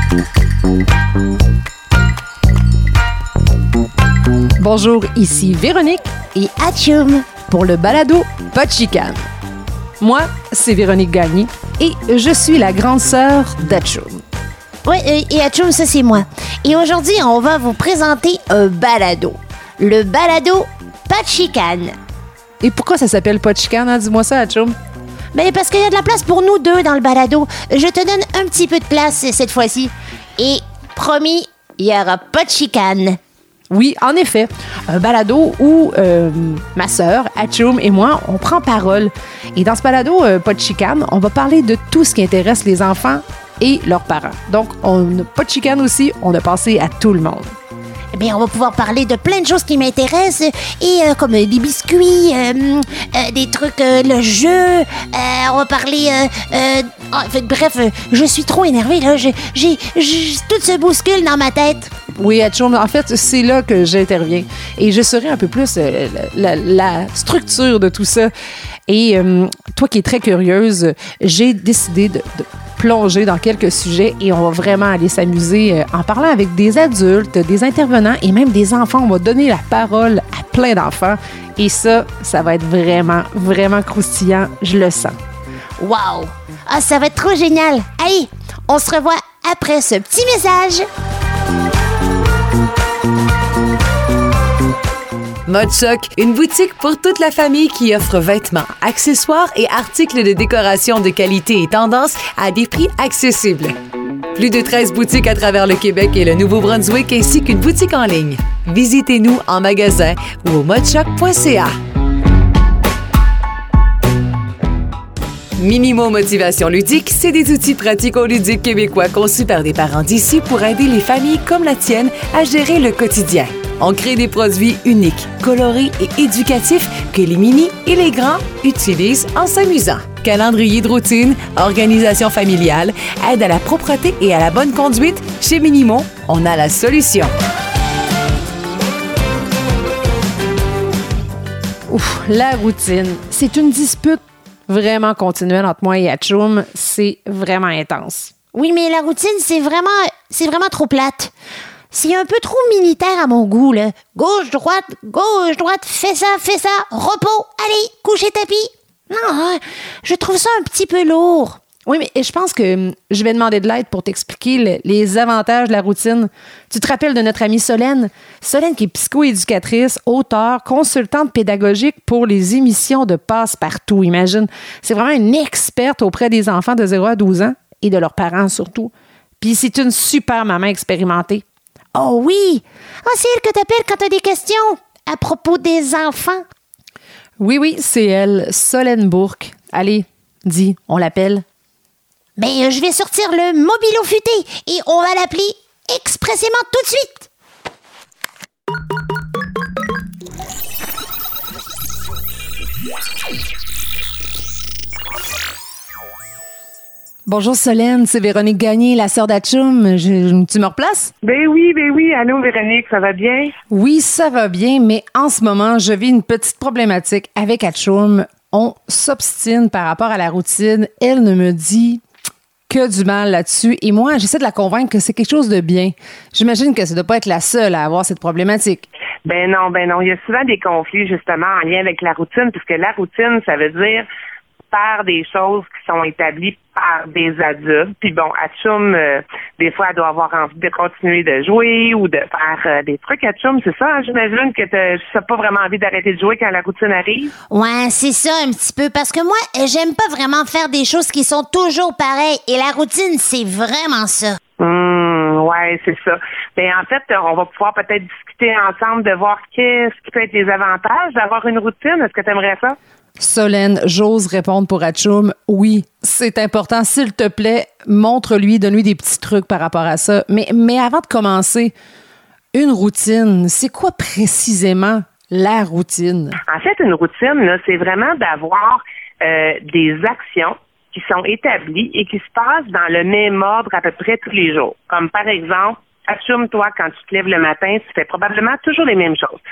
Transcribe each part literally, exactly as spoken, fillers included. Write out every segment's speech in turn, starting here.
Bonjour, ici Véronique et Atchoum pour le balado Pas de chicane. Moi, c'est Véronique Gagné et je suis la grande sœur d'Atchoum. Oui, et Atchoum, ça c'est moi. Et aujourd'hui, on va vous présenter un balado. Le balado Pas de chicane. Et pourquoi ça s'appelle Pas de chicane, hein? Dis-moi ça, Atchoum. Ben parce qu'il y a de la place pour nous deux dans le balado. Je te donne un petit peu de place cette fois-ci. Et promis, il n'y aura pas de chicane. Oui, en effet, un balado où euh, ma sœur, Atchoum et moi, on prend parole. Et dans ce balado, euh, Pas de chicane, on va parler de tout ce qui intéresse les enfants et leurs parents. Donc, on n'a pas de chicane aussi, on a pensé à tout le monde. Eh bien, on va pouvoir parler de plein de choses qui m'intéressent, et euh, comme euh, des biscuits, euh, euh, des trucs, euh, le jeu, euh, on va parler... Euh, euh, en fait, bref, euh, je suis trop énervée, là, j'ai, j'ai, j'ai, tout se bouscule dans ma tête. Oui, Atchoum, en fait, c'est là que j'interviens. Et je serai un peu plus euh, la, la, la structure de tout ça. Et euh, toi qui es très curieuse, j'ai décidé de... de plonger dans quelques sujets et on va vraiment aller s'amuser en parlant avec des adultes, des intervenants et même des enfants. On va donner la parole à plein d'enfants et ça, ça va être vraiment, vraiment croustillant, je le sens. Wow! Ah, ça va être trop génial! Allez, on se revoit après ce petit message! Mode Choc, une boutique pour toute la famille qui offre vêtements, accessoires et articles de décoration de qualité et tendance à des prix accessibles. Plus de treize boutiques à travers le Québec et le Nouveau-Brunswick ainsi qu'une boutique en ligne. Visitez-nous en magasin ou au mode choc point c a. Minimo Motivation Ludique, c'est des outils pratico-ludiques québécois conçus par des parents d'ici pour aider les familles comme la tienne à gérer le quotidien. On crée des produits uniques, colorés et éducatifs que les mini et les grands utilisent en s'amusant. Calendrier de routine, organisation familiale, aide à la propreté et à la bonne conduite, chez Minimo, on a la solution. Ouf, la routine, c'est une dispute vraiment continuelle entre moi et Atchoum. C'est vraiment intense. Oui, mais la routine, c'est vraiment, c'est vraiment trop plate. C'est un peu trop militaire à mon goût, là. Gauche, droite, gauche, droite, fais ça, fais ça, repos, allez, coucher tapis. Non, je trouve ça un petit peu lourd. Oui, mais je pense que je vais demander de l'aide pour t'expliquer le, les avantages de la routine. Tu te rappelles de notre amie Solène? Solène qui est psychoéducatrice, auteure, consultante pédagogique pour les émissions de Passe-Partout, imagine. C'est vraiment une experte auprès des enfants de zéro à douze ans et de leurs parents surtout. Puis c'est une super maman expérimentée. Oh oui! Ah, c'est elle que t'appelles quand t'as des questions à propos des enfants. Oui, oui, c'est elle, Solène Bourque. Allez, dis, on l'appelle. Ben, je vais sortir le mobilo futé et on va l'appeler expressément tout de suite. Bonjour Solène, c'est Véronique Gagné, la sœur d'Atchoum. Je, tu me replaces? Ben oui, ben oui. Allô Véronique, ça va bien? Oui, ça va bien, mais en ce moment, je vis une petite problématique avec Atchoum. On s'obstine par rapport à la routine. Elle ne me dit que du mal là-dessus. Et moi, j'essaie de la convaincre que c'est quelque chose de bien. J'imagine que ça ne doit pas être la seule à avoir cette problématique. Ben non, ben non. Il y a souvent des conflits justement en lien avec la routine, puisque la routine, ça veut dire faire des choses qui sont établies par des adultes. Puis bon, Atchoum, euh, des fois, elle doit avoir envie de continuer de jouer ou de faire euh, des trucs. Atchoum, c'est ça, hein? J'imagine que tu n'as pas vraiment envie d'arrêter de jouer quand la routine arrive. Ouais, c'est ça un petit peu. Parce que moi, j'aime pas vraiment faire des choses qui sont toujours pareilles. Et la routine, c'est vraiment ça. Hum, ouais, c'est ça. Ben en fait, on va pouvoir peut-être discuter ensemble de voir qu'est-ce qui peut être les avantages d'avoir une routine. Est-ce que tu aimerais ça? Solène, j'ose répondre pour Atchoum. Oui, c'est important. S'il te plaît, montre-lui, donne-lui des petits trucs par rapport à ça. Mais, mais avant de commencer, une routine, c'est quoi précisément la routine? En fait, une routine, là, c'est vraiment d'avoir euh, des actions qui sont établies et qui se passent dans le même ordre à peu près tous les jours. Comme par exemple, Atchoum, toi, quand tu te lèves le matin, tu fais probablement toujours les mêmes choses.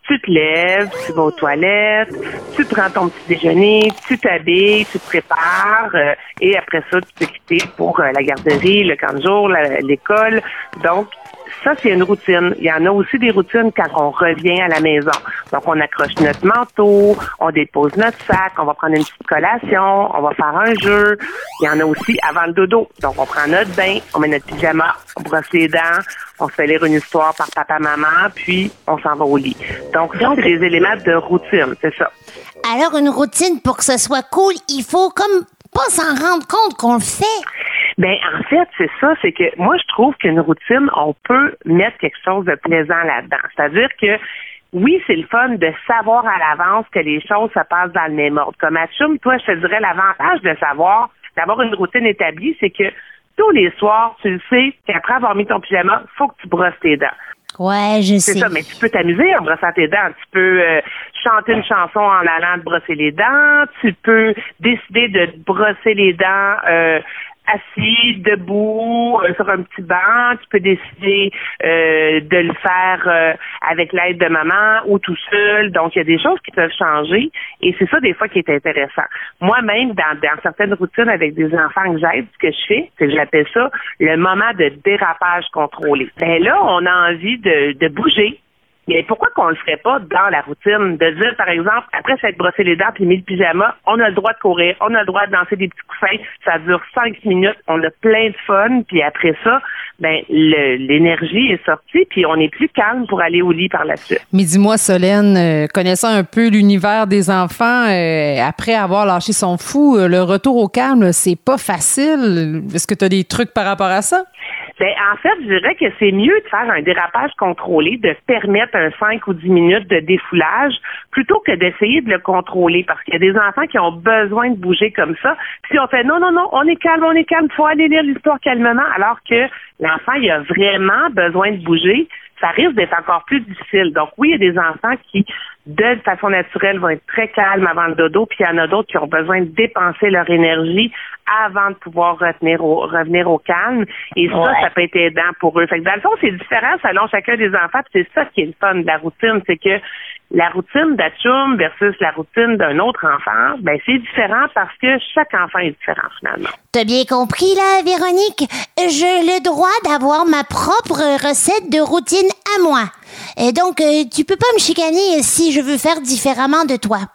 tu te lèves, tu vas aux toilettes, tu prends ton petit déjeuner, tu t'habilles, tu te prépares, euh, et après ça, tu peux quitter pour euh, la garderie, le camp de jour, la, l'école. Donc, ça, c'est une routine. Il y en a aussi des routines quand on revient à la maison. Donc, on accroche notre manteau, on dépose notre sac, on va prendre une petite collation, on va faire un jeu. Il y en a aussi avant le dodo. Donc, on prend notre bain, on met notre pyjama, on brosse les dents, on se fait lire une histoire par papa-maman, puis on s'en va au lit. Donc, ça, c'est des éléments de routine, c'est ça. Alors, une routine, pour que ce soit cool, il faut comme pas s'en rendre compte qu'on le fait. Ben en fait, c'est ça, c'est que moi je trouve qu'une routine, on peut mettre quelque chose de plaisant là-dedans. C'est-à-dire que oui, c'est le fun de savoir à l'avance que les choses se passent dans le même ordre. Comme à Tchoum, toi, je te dirais l'avantage de savoir, d'avoir une routine établie, c'est que tous les soirs, tu le sais qu'après avoir mis ton pyjama, faut que tu brosses tes dents. Ouais, je sais. C'est ça, mais tu peux t'amuser en brossant tes dents. Tu peux euh, chanter une chanson en allant te brosser les dents. Tu peux décider de te brosser les dents euh, assis, debout, euh, sur un petit banc. Tu peux décider euh, de le faire euh, avec l'aide de maman ou tout seul. Donc, il y a des choses qui peuvent changer et c'est ça des fois qui est intéressant. Moi-même, dans, dans certaines routines avec des enfants que j'aide, ce que je fais, c'est que j'appelle ça le moment de dérapage contrôlé. Ben là, on a envie de, de bouger. Mais pourquoi qu'on le ferait pas dans la routine? De dire, par exemple, après s'être brossé les dents puis mis le pyjama, on a le droit de courir, on a le droit de danser des petits coussins, ça dure cinq minutes, on a plein de fun, puis après ça, ben le, l'énergie est sortie, puis on est plus calme pour aller au lit par la suite. Mais dis-moi, Solène, euh, connaissant un peu l'univers des enfants, euh, après avoir lâché son fou, euh, le retour au calme, c'est pas facile. Est-ce que tu as des trucs par rapport à ça? Ben, en fait, je dirais que c'est mieux de faire un dérapage contrôlé, de permettre un cinq ou dix minutes de défoulage, plutôt que d'essayer de le contrôler, parce qu'il y a des enfants qui ont besoin de bouger comme ça. Puis on fait non, non, non, on est calme, on est calme, faut aller lire l'histoire calmement, alors que l'enfant, il a vraiment besoin de bouger. Ça risque d'être encore plus difficile. Donc oui, il y a des enfants qui, de façon naturelle, vont être très calmes avant le dodo, puis il y en a d'autres qui ont besoin de dépenser leur énergie avant de pouvoir retenir au, revenir au calme. Et ça, ouais. ça peut être aidant pour eux. Fait que dans le fond, c'est différent selon chacun des enfants, puis c'est ça qui est le fun de la routine, c'est que la routine d'Atchoum versus la routine d'un autre enfant, ben c'est différent parce que chaque enfant est différent finalement. T'as bien compris là, Véronique? J'ai le droit d'avoir ma propre recette de routine à moi. Et donc, euh, tu peux pas me chicaner si je veux faire différemment de toi.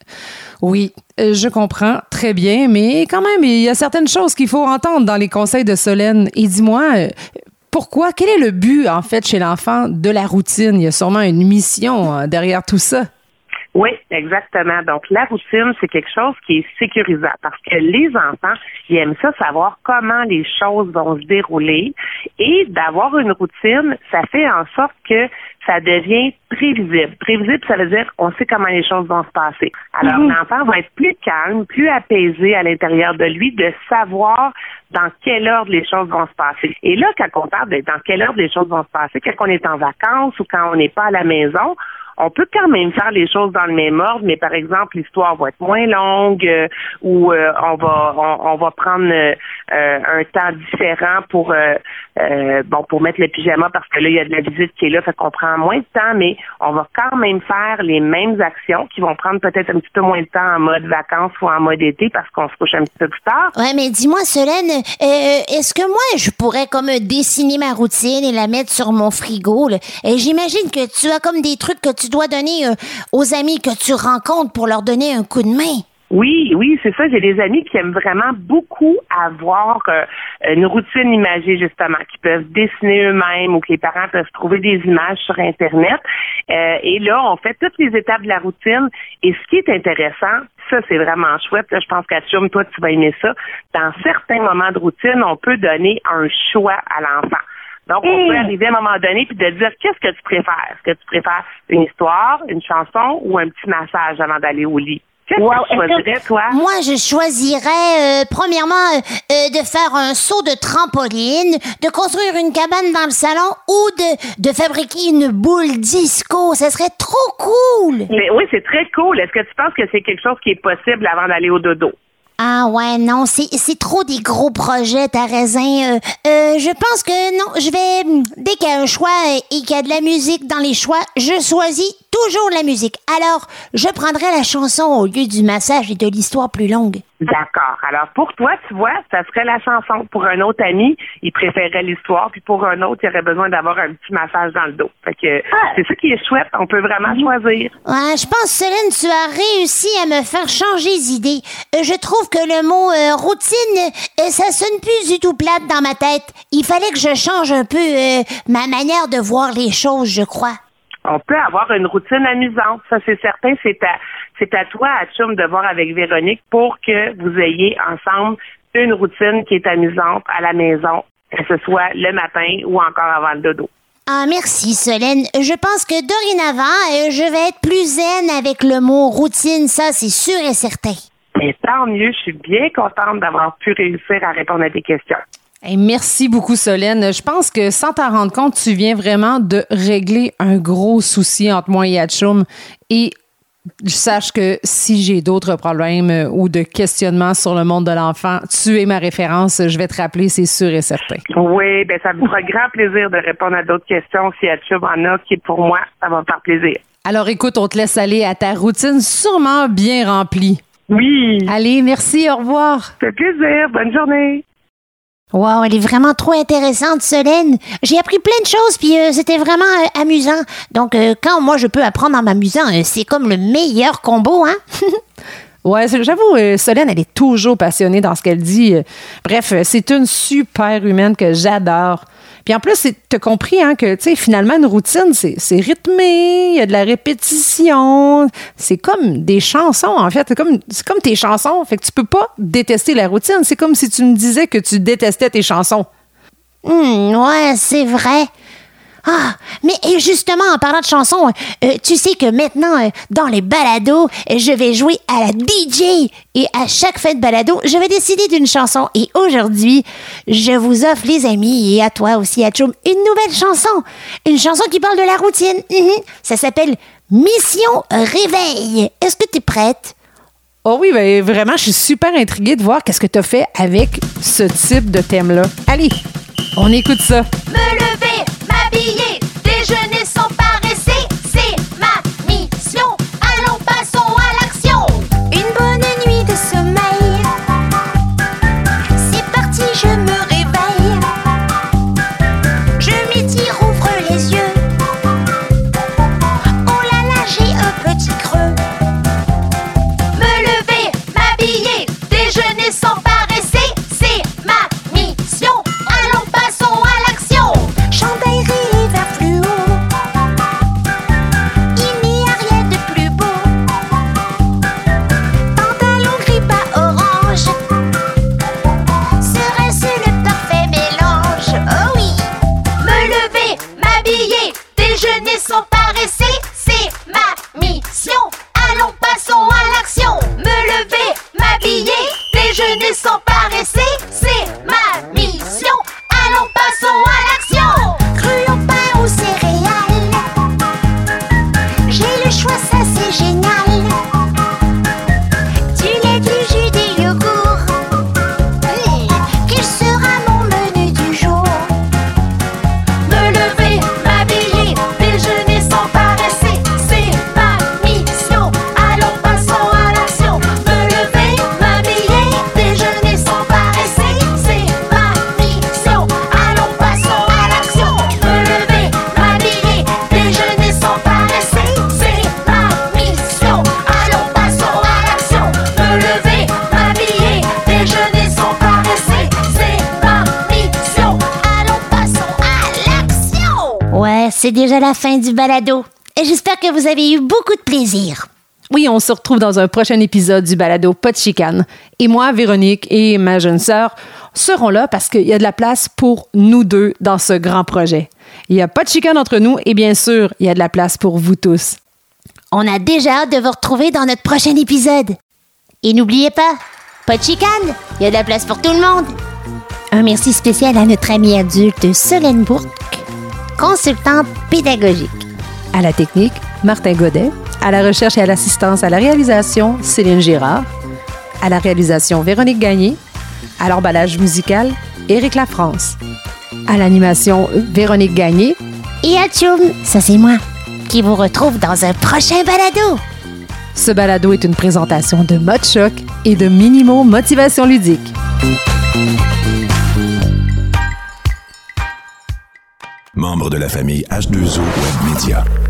Oui, euh, je comprends très bien, mais quand même, il y a certaines choses qu'il faut entendre dans les conseils de Solène. Et dis-moi, euh, pourquoi? Quel est le but, en fait, chez l'enfant de la routine? Il y a sûrement une mission euh, derrière tout ça. Oui, exactement. Donc, la routine, c'est quelque chose qui est sécurisant parce que les enfants, ils aiment ça, savoir comment les choses vont se dérouler. Et d'avoir une routine, ça fait en sorte que ça devient prévisible. Prévisible, ça veut dire on sait comment les choses vont se passer. Alors, mmh. l'enfant va être plus calme, plus apaisé à l'intérieur de lui, de savoir dans quel ordre les choses vont se passer. Et là, quand on parle de dans quel ordre les choses vont se passer, quand on est en vacances ou quand on n'est pas à la maison, on peut quand même faire les choses dans le même ordre, mais par exemple, l'histoire va être moins longue euh, ou euh, on va on, on va prendre euh, un temps différent pour euh, euh, bon pour mettre le pyjama parce que là, il y a de la visite qui est là, fait qu'on prend moins de temps, mais on va quand même faire les mêmes actions qui vont prendre peut-être un petit peu moins de temps en mode vacances ou en mode été parce qu'on se couche un petit peu plus tard. Ouais, mais dis-moi, Solène, euh, est-ce que moi, je pourrais comme dessiner ma routine et la mettre sur mon frigo, là? Et j'imagine que tu as comme des trucs que tu dois donner euh, aux amis que tu rencontres pour leur donner un coup de main. Oui, oui, c'est ça. J'ai des amis qui aiment vraiment beaucoup avoir euh, une routine imagée, justement, qui peuvent dessiner eux-mêmes ou que les parents peuvent trouver des images sur Internet. Euh, et là, on fait toutes les étapes de la routine. Et ce qui est intéressant, ça, c'est vraiment chouette. Là, je pense qu'à Tchoum, toi, tu vas aimer ça. Dans certains moments de routine, on peut donner un choix à l'enfant. Donc, on peut arriver à un moment donné puis de dire qu'est-ce que tu préfères. Est-ce que tu préfères une histoire, une chanson ou un petit massage avant d'aller au lit? Qu'est-ce wow, que tu choisirais, toi? Moi, je choisirais, euh, premièrement, euh, de faire un saut de trampoline, de construire une cabane dans le salon ou de, de fabriquer une boule disco. Ça serait trop cool! Mais oui, c'est très cool. Est-ce que tu penses que c'est quelque chose qui est possible avant d'aller au dodo? Ah ouais, non, c'est, c'est trop des gros projets, t'as raison. Euh, euh, je pense que non, je vais... Dès qu'il y a un choix et qu'il y a de la musique dans les choix, je choisis toujours la musique. Alors, je prendrai la chanson au lieu du massage et de l'histoire plus longue. D'accord. Alors, pour toi, tu vois, ça serait la chanson. Pour un autre ami, il préférerait l'histoire, puis pour un autre, il aurait besoin d'avoir un petit massage dans le dos. Fait que ah. c'est ça qui est chouette. On peut vraiment mmh. choisir. Ouais, je pense, Solène, tu as réussi à me faire changer d'idée. Euh, je trouve que le mot euh, routine, euh, ça sonne plus du tout plate dans ma tête. Il fallait que je change un peu euh, ma manière de voir les choses, je crois. On peut avoir une routine amusante, ça c'est certain. C'est à, c'est à toi, à Tchoum, de voir avec Véronique pour que vous ayez ensemble une routine qui est amusante à la maison, que ce soit le matin ou encore avant le dodo. Ah, merci, Solène. Je pense que dorénavant, euh, je vais être plus zen avec le mot routine, ça c'est sûr et certain. Et tant mieux, je suis bien contente d'avoir pu réussir à répondre à tes questions. Hey, merci beaucoup, Solène. Je pense que sans t'en rendre compte, tu viens vraiment de régler un gros souci entre moi et Atchoum. Et je sache que si j'ai d'autres problèmes ou de questionnements sur le monde de l'enfant, tu es ma référence. Je vais te rappeler, c'est sûr et certain. Oui, ben ça me fera grand plaisir de répondre à d'autres questions. Si Atchoum en a, qui pour moi, ça va me faire plaisir. Alors écoute, on te laisse aller à ta routine sûrement bien remplie. Oui. Allez, merci, au revoir. Ça fait plaisir, bonne journée. Wow, elle est vraiment trop intéressante, Solène. J'ai appris plein de choses, puis euh, c'était vraiment euh, amusant. Donc, euh, quand moi, je peux apprendre en m'amusant, euh, c'est comme le meilleur combo, hein? Ouais, j'avoue, euh, Solène, elle est toujours passionnée dans ce qu'elle dit. Bref, c'est une super humaine que j'adore. Puis en plus, t'as compris hein, que, tu sais, finalement, une routine, c'est, c'est rythmé, il y a de la répétition. C'est comme des chansons, en fait. C'est comme, c'est comme tes chansons. Fait que tu peux pas détester la routine. C'est comme si tu me disais que tu détestais tes chansons. Hum, ouais, c'est vrai. Ah, mais justement, en parlant de chansons, euh, tu sais que maintenant, euh, dans les balados, je vais jouer à la D J. Et à chaque fin de balado, je vais décider d'une chanson. Et aujourd'hui, je vous offre, les amis, et à toi aussi, Atchoum, une nouvelle chanson. Une chanson qui parle de la routine. Mmh. Ça s'appelle Mission Réveil. Est-ce que tu es prête? Oh oui, ben vraiment, je suis super intriguée de voir qu'est-ce que tu as fait avec ce type de thème-là. Allez, on écoute ça. Me lever, m'habiller, déjeuner sans paresser, c'est ma mission. Allons, passons à l'action. Une bonne nuit de sommeil. C'est parti, je me réveille. Je m'étire, ouvre les yeux. Oh là là, j'ai un petit creux. Me lever, m'habiller, déjeuner sans paresser, c'est ma mission. Allons, passons à l'action. Chandail rayé vert fluo. Il n'y a rien de plus beau. Pantalon gris pas orange. Serait-ce le parfait mélange? Oh oui. Me lever, m'habiller, déjeuner sans paresser, c'est ma mission. Allons, passons à l'action. Me lever, m'habiller, déjeuner sans paresser, c'est ma mission. Allons, passons à l'action. Cru au pain ou céréales, j'ai le choix, ça c'est génial. Du lait, du jus, des yogourts. Mmh, quel sera mon menu du jour? Me lever, m'habiller, déjeuner sans paresser, c'est ma mission. Allons, passons à l'action. Me lever, m'habiller, déjeuner sans paresser, c'est ma mission. Allons, passons à l'action. Me lever, m'habiller, déjeuner sans paresser, c'est ma mission. Allons, passons à l'action. Me lever, m'habiller, déjeuner sans paresser, c'est ma mission. Allons, passons à l'action. Ouais, c'est déjà la fin du balado. Et j'espère que vous avez eu beaucoup de plaisir. Oui, on se retrouve dans un prochain épisode du balado Pas de chicane. Et moi, Véronique et ma jeune sœur seront là parce qu'il y a de la place pour nous deux dans ce grand projet. Il n'y a pas de chicane entre nous et bien sûr, il y a de la place pour vous tous. On a déjà hâte de vous retrouver dans notre prochain épisode. Et n'oubliez pas, pas de chicane, il y a de la place pour tout le monde. Un merci spécial à notre amie adulte Solène Bourque, consultante pédagogique. À la technique, Martin Godet. À la recherche et à l'assistance à la réalisation, Céline Girard. À la réalisation, Véronique Gagné. À l'emballage musical, Éric Lafrance. À l'animation, Véronique Gagné. Et à Tchoum, ça c'est moi, qui vous retrouve dans un prochain balado. Ce balado est une présentation de Mode Choc et de Minimo Motivation Ludique. Membre de la famille H deux O Web Media.